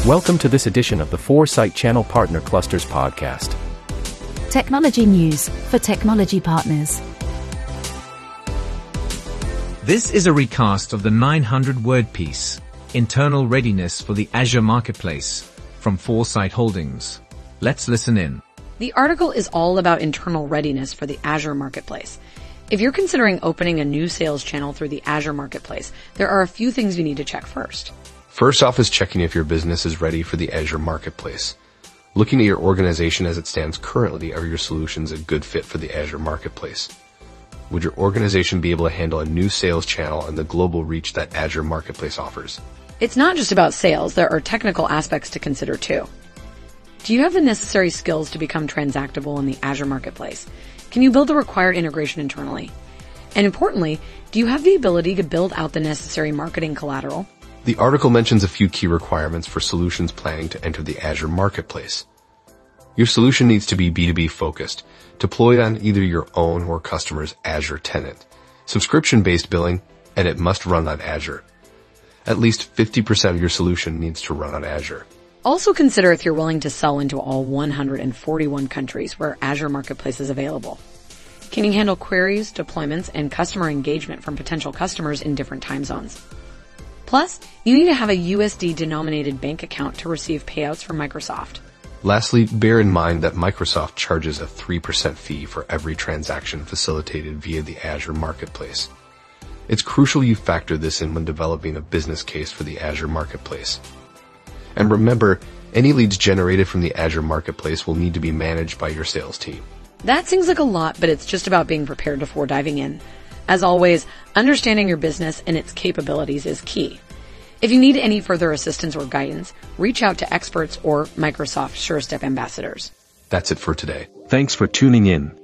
Welcome to this edition of the Foresight Channel Partner Clusters podcast. Technology news for technology partners. This is a recast of the 900-word piece, Internal Readiness for the Azure Marketplace, from Foresight Holdings. Let's listen in. The article is all about internal readiness for the Azure Marketplace. If you're considering opening a new sales channel through the Azure Marketplace, there are a few things you need to check first. First off is checking if your business is ready for the Azure Marketplace. Looking at your organization as it stands currently, are your solutions a good fit for the Azure Marketplace? Would your organization be able to handle a new sales channel and the global reach that Azure Marketplace offers? It's not just about sales, there are technical aspects to consider too. Do you have the necessary skills to become transactable in the Azure Marketplace? Can you build the required integration internally? And importantly, do you have the ability to build out the necessary marketing collateral? The article mentions a few key requirements for solutions planning to enter the Azure Marketplace. Your solution needs to be B2B focused, deployed on either your own or customer's Azure tenant, subscription-based billing, and it must run on Azure. At least 50% of your solution needs to run on Azure. Also consider if you're willing to sell into all 141 countries where Azure Marketplace is available. Can you handle queries, deployments, and customer engagement from potential customers in different time zones? Plus, you need to have a USD-denominated bank account to receive payouts from Microsoft. Lastly, bear in mind that Microsoft charges a 3% fee for every transaction facilitated via the Azure Marketplace. It's crucial you factor this in when developing a business case for the Azure Marketplace. And remember, any leads generated from the Azure Marketplace will need to be managed by your sales team. That seems like a lot, but it's just about being prepared before diving in. As always, understanding your business and its capabilities is key. If you need any further assistance or guidance, reach out to experts or Microsoft SureStep ambassadors. That's it for today. Thanks for tuning in.